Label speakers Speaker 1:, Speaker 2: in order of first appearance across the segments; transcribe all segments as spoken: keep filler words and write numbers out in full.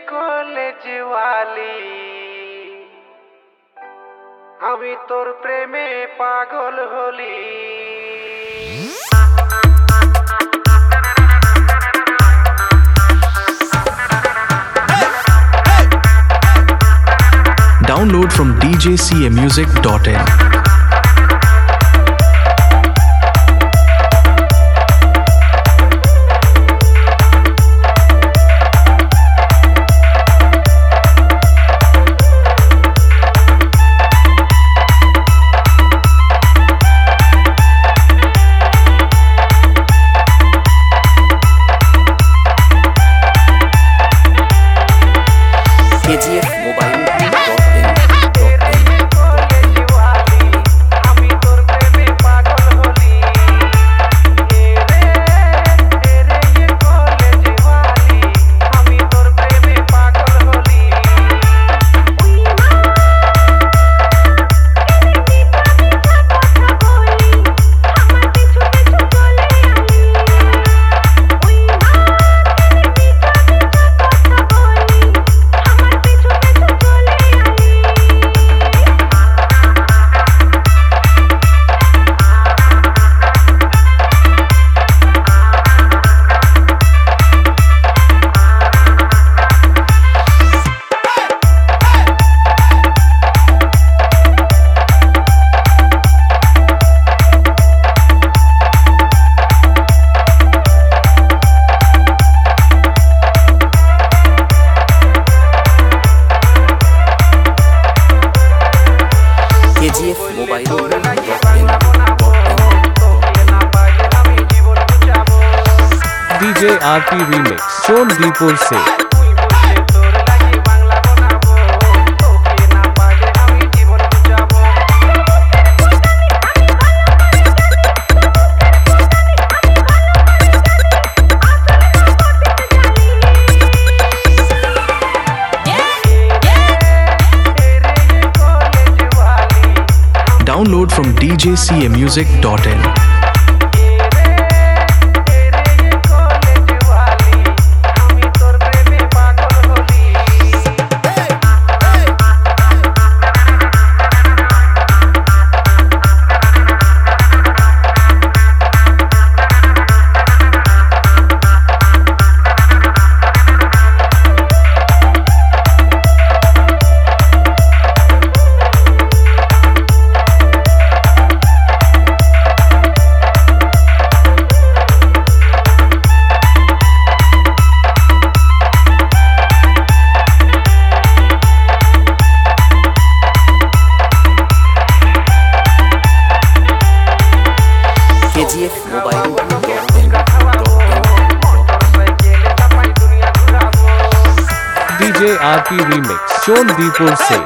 Speaker 1: College ওয়ালি আমি তোর প্রেমে পাগল হলি।
Speaker 2: Download from d j c a music dot in.
Speaker 3: K G F Mobile. K G F Mobile.
Speaker 4: D J R P Remix Shon Dipur se
Speaker 2: Download from d j c a music dot in.
Speaker 3: K G F Mobile.
Speaker 4: D J R P Remix Shon Dipur se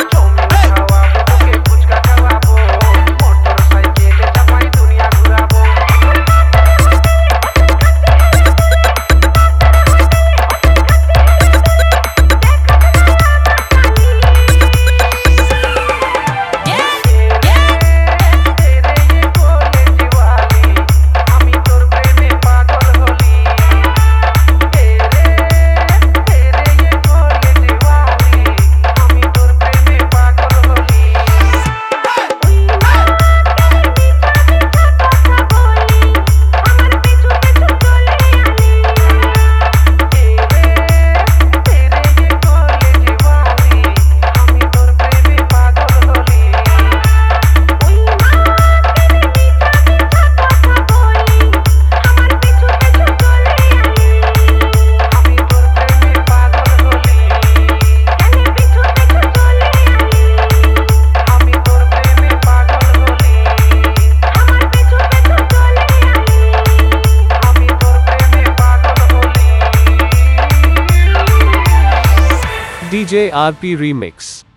Speaker 4: D J R P Remix